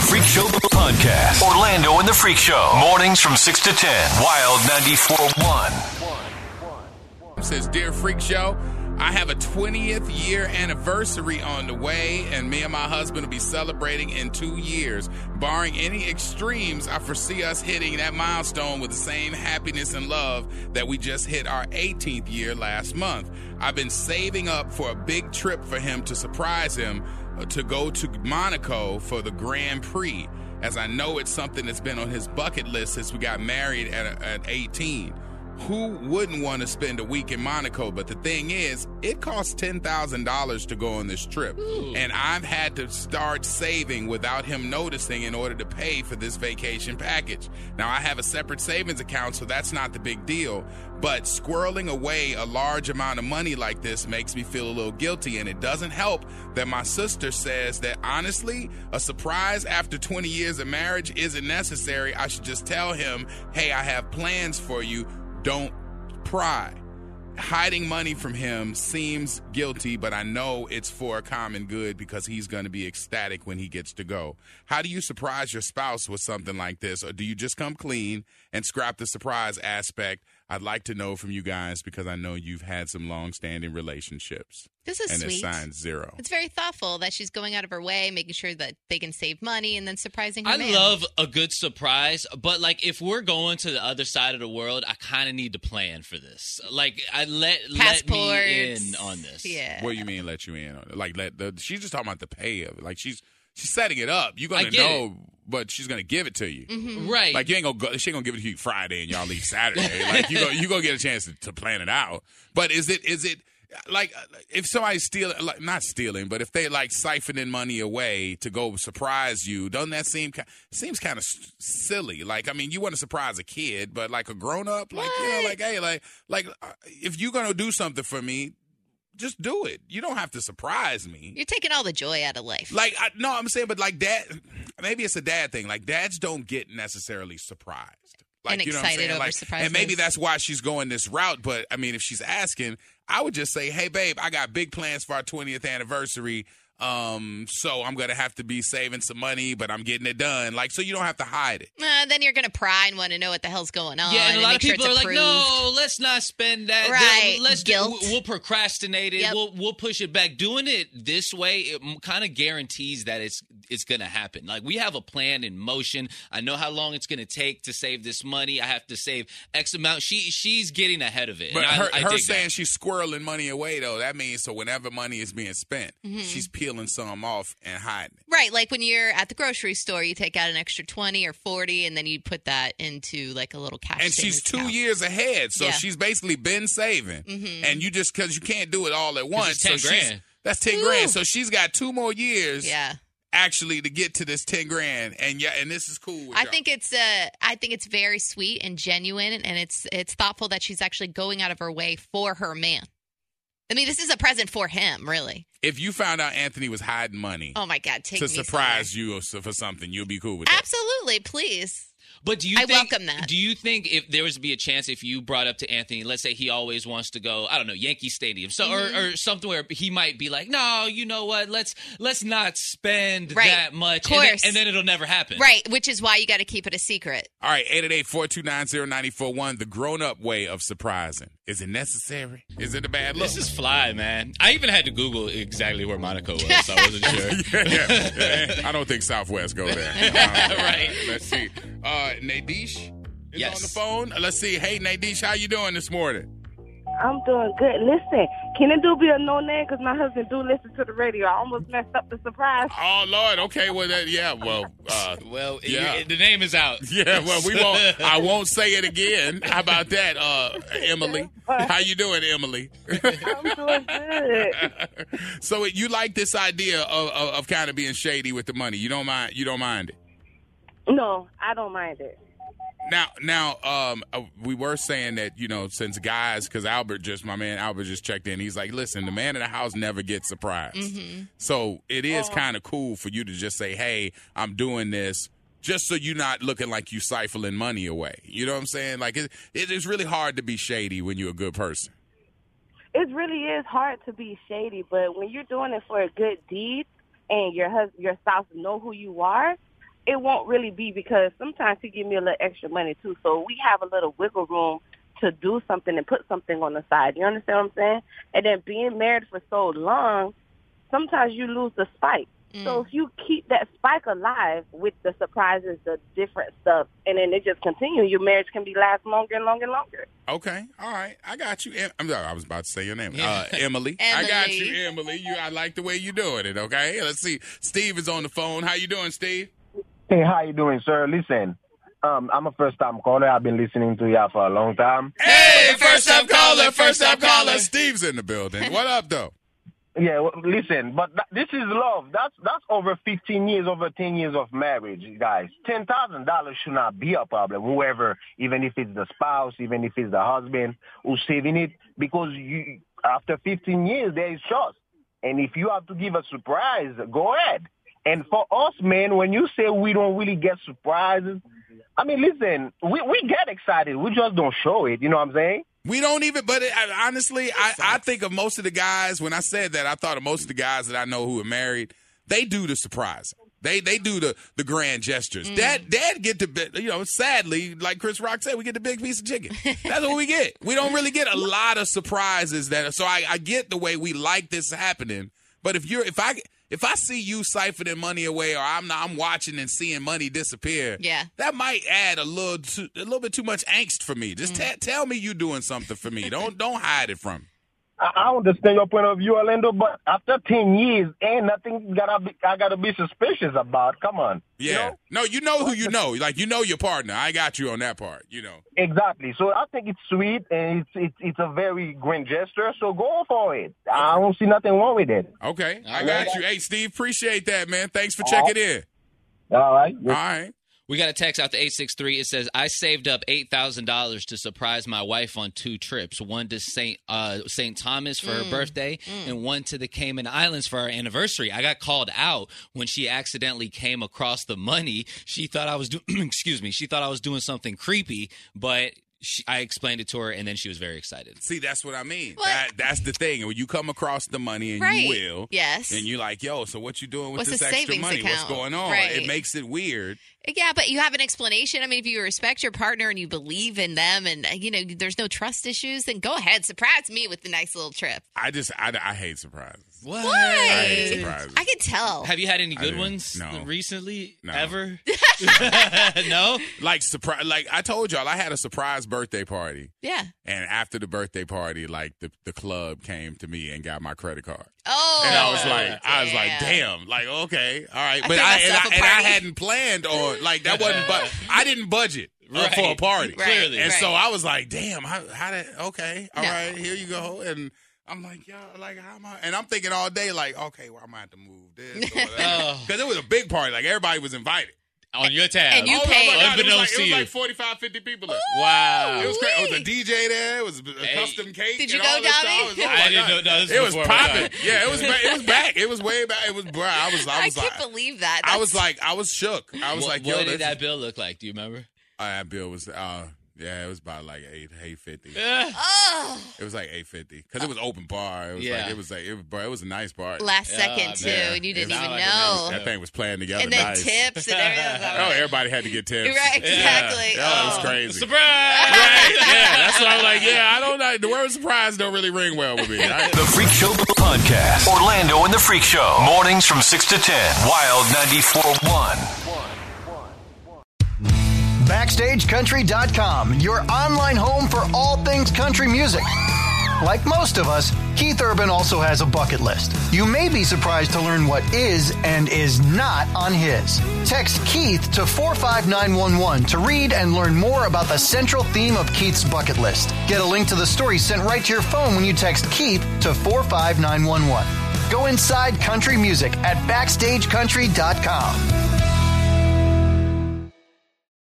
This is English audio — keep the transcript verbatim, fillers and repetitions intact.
Freak Show Podcast. Orlando and the Freak Show. Mornings from six to ten. Wild ninety-four point one. Says, Dear Freak Show, I have a twentieth year anniversary on the way, and me and my husband will be celebrating in two years. Barring any extremes, I foresee us hitting that milestone with the same happiness and love that we just hit our eighteenth year last month. I've been saving up for a big trip for him to surprise him uh, to go to Monaco for the Grand Prix, as I know it's something that's been on his bucket list since we got married at, at eighteen. Who wouldn't want to spend a week in Monaco? But the thing is, it costs ten thousand dollars to go on this trip. Ooh. And I've had to start saving without him noticing in order to pay for this vacation package. Now, I have a separate savings account, so that's not the big deal. But squirreling away a large amount of money like this makes me feel a little guilty. And it doesn't help that my sister says that, honestly, a surprise after twenty years of marriage isn't necessary. I should just tell him, hey, I have plans for you. Don't pry. Hiding money from him seems guilty, but I know it's for a common good because he's going to be ecstatic when he gets to go. How do you surprise your spouse with something like this? Or do you just come clean and scrap the surprise aspect? I'd like to know from you guys because I know you've had some long-standing relationships. This is and sweet. And it signs zero. It's very thoughtful that she's going out of her way, making sure that they can save money and then surprising her I man. love a good surprise, but like if we're going to the other side of the world, I kind of need to plan for this. Like I let let me in on this. Yeah. What do you mean let you in on it? Like let the, she's just talking about the pay of it. Like she's she's setting it up. You're gonna know. It. But she's gonna give it to you, mm-hmm. right? Like you ain't gonna go. She ain't gonna give it to you Friday and y'all leave Saturday. Like you go, you gonna get a chance to, to plan it out. But is it is it like if somebody's stealing, like not stealing, but if they like siphoning money away to go surprise you, doesn't that seem seems kind of silly? Like I mean, you want to surprise a kid, but like a grown up, like what? you know, like hey, like like uh, if you're gonna do something for me, just do it. You don't have to surprise me. You're taking all the joy out of life. Like, I, no, I'm saying, but like dad, maybe it's a dad thing. Like dads don't get necessarily surprised. Like, and you know excited what I'm saying? over Like, surprises. and maybe that's why she's going this route. But I mean, if she's asking, I would just say, hey, babe, I got big plans for our twentieth anniversary. Um, so I'm gonna have to be saving some money, but I'm getting it done. Like, so you don't have to hide it. Uh, then you're gonna pry and want to know what the hell's going on. Yeah, and a lot of sure people are like, approved. "No, let's not spend that. Right, Let's guilt. Do, we'll procrastinate it. Yep. We'll we'll push it back. Doing it this way, it kind of guarantees that it's it's gonna happen. Like we have a plan in motion. I know how long it's gonna take to save this money. I have to save X amount. She she's getting ahead of it. But and her, I, I her dig saying that. she's squirreling money away though, that means so whenever money is being spent, mm-hmm. she's peeling some off and hiding it. Right, like when you're at the grocery store, you take out an extra twenty or forty, and then you put that into like a little cash. And she's two account. years ahead, so yeah. she's basically been saving. Mm-hmm. And you just because you can't do it all at once, it's ten so she's, grand. That's ten Ooh. grand. So she's got two more years. Yeah. Actually, to get to this ten grand, and yeah, and this is cool. With I y'all. think it's uh, I think it's very sweet and genuine, and it's it's thoughtful that she's actually going out of her way for her man. I mean, this is a present for him, really. If you found out Anthony was hiding money, oh my God, take to me surprise somewhere. you for something, you'll be cool with that. Absolutely, please. But do you I think, welcome that. Do you think if there was to be a chance if you brought up to Anthony, let's say he always wants to go, I don't know, Yankee Stadium, so mm-hmm. or, or something where he might be like, no, you know what, let's let's not spend right. that much, of course. And, then, and then it'll never happen. Right, which is why you got to keep it a secret. All right, eight eight eight, four two nine, zero nine four one, the grown-up way of surprising. Is it necessary? Is it a bad look? This is fly, man. I even had to Google exactly where Monaco was, so I wasn't sure. yeah, yeah, yeah. I don't think Southwest go there. Right. Let's see. Uh, Nadish is Yes. on the phone. Let's see. Hey, Nadish, how you doing this morning? I'm doing good. Listen, can it do be a no name? Because my husband do listen to the radio. I almost messed up the surprise. Oh, Lord. Okay, well, that, yeah, well, uh, Well, Yeah. you- the name is out. yeah, well, we won't, I won't say it again. How about that, uh, Emily? How you doing, Emily? I'm doing good. So you like this idea of, of, of kind of being shady with the money. You don't mind, you don't mind it? No, I don't mind it. Now, now, um, uh, we were saying that, you know, since guys, because Albert just, my man Albert just checked in. He's like, listen, the man in the house never gets surprised. Mm-hmm. So it is kind of cool for you to just say, hey, I'm doing this just so you're not looking like you siphoning money away. You know what I'm saying? Like, it, it is really hard to be shady when you're a good person. It really is hard to be shady, but when you're doing it for a good deed and your husband, your spouse know who you are, it won't really be because sometimes he give me a little extra money too. So we have a little wiggle room to do something and put something on the side. You understand what I'm saying? And then being married for so long, sometimes you lose the spike. Mm. So if you keep that spike alive with the surprises, the different stuff, and then it just continues, your marriage can be last longer and longer and longer. Okay, all right, I got you. Em- I'm sorry, I was about to say your name, Yeah. uh, Emily. Emily. I got you, Emily. You, I like the way you're doing it. Okay, let's see. Steve is on the phone. How you doing, Steve? Hey, how you doing, sir? Listen, um, I'm a first-time caller. I've been listening to y'all for a long time. Hey, first time caller, first time caller. Steve's in the building. What up, though? Yeah, well, listen, but th- this is love. That's that's over fifteen years, over ten years of marriage, guys. ten thousand dollars should not be a problem. Whoever, even if it's the spouse, even if it's the husband who's saving it, because you after fifteen years, there is trust. And if you have to give a surprise, go ahead. And for us, man, when you say we don't really get surprises, I mean, listen, we, we get excited. We just don't show it. You know what I'm saying? We don't even, but it, I, honestly, I, I think of most of the guys, when I said that, I thought of most of the guys that I know who are married, they do the surprise. They they do the, the grand gestures. Mm. Dad dad get the, you know, sadly, like Chris Rock said, we get the big piece of chicken. That's what we get. We don't really get a lot of surprises. That So I, I get the way we like this happening, but if you're, if I... If I see you siphoning money away, or I'm not, I'm watching and seeing money disappear, yeah, that might add a little too, a little bit too much angst for me. Just mm. t- tell me you doing something for me. Don't don't hide it from me. I understand your point of view, Orlando, but after ten years, ain't nothing gotta be, I gotta be suspicious about. Come on. Yeah. You know? No, you know who you know. Like, you know your partner. I got you on that part, you know. Exactly. So I think it's sweet, and it's it's, it's a very grand gesture, so go for it. Okay. I don't see nothing wrong with it. Okay. All I right. got you. Hey, Steve, appreciate that, man. Thanks for checking in. All right. All right. We got a text out to eight six three. It says, I saved up eight thousand dollars to surprise my wife on two trips, one to Saint uh, Saint Thomas for mm. her birthday mm. and one to the Cayman Islands for our anniversary. I got called out when she accidentally came across the money. She thought I was doing, excuse me, she thought I was doing something creepy, but She, I explained it to her, and then she was very excited. See, that's what I mean. What? That That's the thing. When you come across the money, and right. you will, yes, and you're like, yo, so what you doing with What's this the extra savings money? account? What's going on? Right. It makes it weird. Yeah, but you have an explanation. I mean, if you respect your partner and you believe in them and, you know, there's no trust issues, then go ahead. Surprise me with the nice little trip. I just, I, I hate surprises. What? Why? I hate surprises. I can tell. Have you had any good I ones no. recently? No. Ever? No? Like, surprise. Like, I told y'all, I had a surprise birthday party. Yeah. And after the birthday party, like, the, the club came to me and got my credit card. Oh. And I was like, damn. I was like, damn, like, okay, all right. I But threw I, and, myself I a and I party. hadn't planned on, like, that wasn't, but I didn't budget uh, Right. for a party. Right, Clearly. And right. so I was like, damn, how, how did, okay, all No. right, here you go. And I'm like, yo, like, how am I? And I'm thinking all day, like, okay, well, I'm going to have to move this. Oh. Because it was a big party. Like, everybody was invited. On your tab. And you oh, paid. Oh my God, it was Unbeknownst like, to it was you. like forty-five, fifty people there. Wow. It was crazy. It was a Wee. D J there. It was a Hey. custom cake. Did you and go, all this stuff. Tommy? I was, oh I my didn't God. know. No, this It was before my popping. time. Yeah, it was. ba- It was back. It was way back. It was. Bro, I was. I I was can't like. believe that. I was That's- like. I was shook. I was what like, yo, what did this- that bill look like? Do you remember? Uh, that bill was. Uh, yeah, it was about like eight, eight fifty. Oh. It was like eight fifty because it was open bar. It was Yeah. like it was like it was, bro. It was a nice party. Last Yeah, second, too, yeah. and you didn't It even sounded like a know. nice That thing was playing together. And then nice. tips and everything. Oh, everybody had to get tips. Right, exactly. Yeah, that was Oh. crazy. Surprise! Right, yeah, that's why I'm like, yeah, I don't know. The word surprise don't really ring well with me. I, The Freak Show Podcast. Orlando and the Freak Show. Mornings from six to ten. Wild ninety-four point one. Backstage Country dot com, your online home for all things country music. Like most of us, Keith Urban also has a bucket list. You may be surprised to learn what is and is not on his. Text Keith to four five nine one one to read and learn more about the central theme of Keith's bucket list. Get a link to the story sent right to your phone when you text Keith to four five nine one one. Go inside country music at Backstage Country dot com.